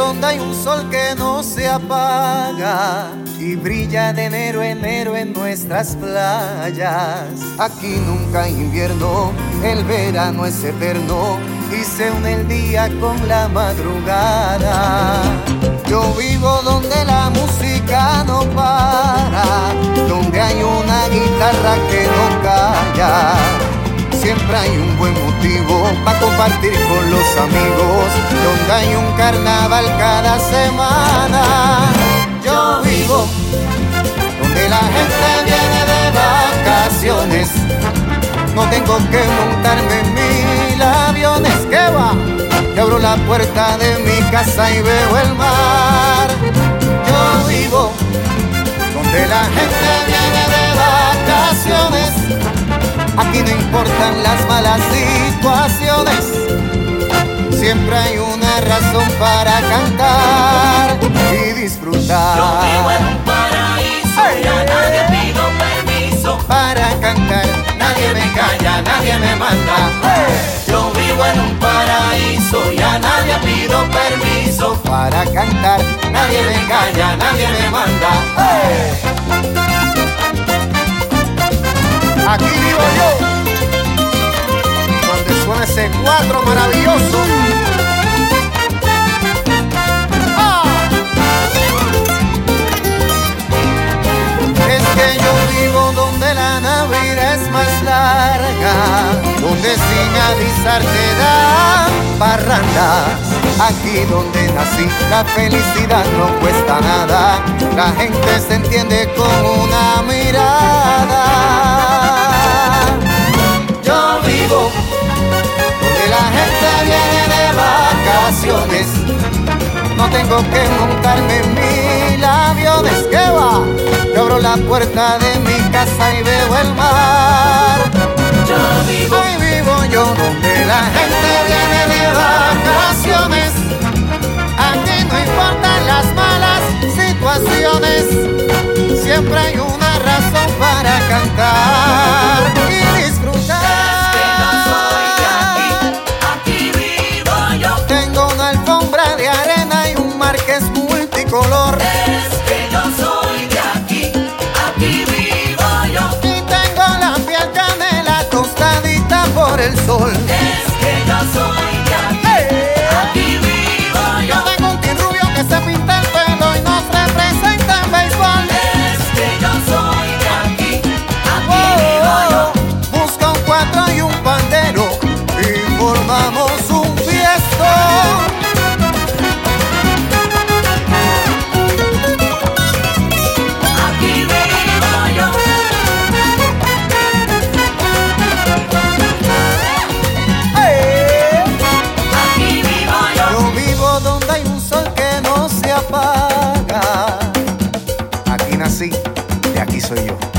donde hay un sol que no se apaga y brilla de enero a enero en nuestras playas. Aquí nunca hay invierno, el verano es eterno y se une el día con la madrugada. Yo vivo donde la música no para, donde hay una guitarra que no calla. Siempre hay un buen motivo para compartir con los amigos, donde hay un carnaval cada semana. Yo vivo donde la gente viene de vacaciones, no tengo que montarme en mil aviones. ¿Qué va? Yo abro la puerta de mi casa y veo el mar. Yo vivo donde la gente viene de vacaciones, aquí no importan las malas situaciones, siempre hay una razón para cantar y disfrutar. Yo vivo en un paraíso, ¡ay! Y a nadie pido permiso para cantar, nadie me calla, nadie me manda. ¡Hey! Yo vivo en un paraíso y a nadie pido permiso para cantar, nadie me calla, nadie me manda. ¡Hey! Aquí vivo yo, donde suena ese cuatro maravilloso. Es que yo vivo donde la Navidad es más larga, donde sin avisar te dan parrandas. Aquí donde nací la felicidad no cuesta nada, la gente se entiende con una mirada. Yo vivo donde la gente viene de vacaciones, no tengo que montarme en mil aviones. ¿Qué va? Yo abro la puerta de mi casa y veo el mar. Yo vivo, ahí vivo yo donde la gente viene de vacaciones, aquí no importan las malas situaciones, siempre hay una razón para cantar y disfrutar. es que yo soy de aquí vivo yo. Tengo una alfombra de arena y un mar que es multicolor. Es que yo soy de aquí vivo yo. Y tengo la piel canela tostadita por el sol. Es que yo soy de aquí vivo yo. Yo tengo un tin rubio que se pinta el pelo y nos representa en béisbol. Es que yo soy de aquí vivo yo. Busca un cuatro y un pandero y formamos un fiestón. Aquí vivo yo. Aquí vivo yo. Yo vivo donde hay un sol que no se apaga. Aquí nací, de aquí soy yo.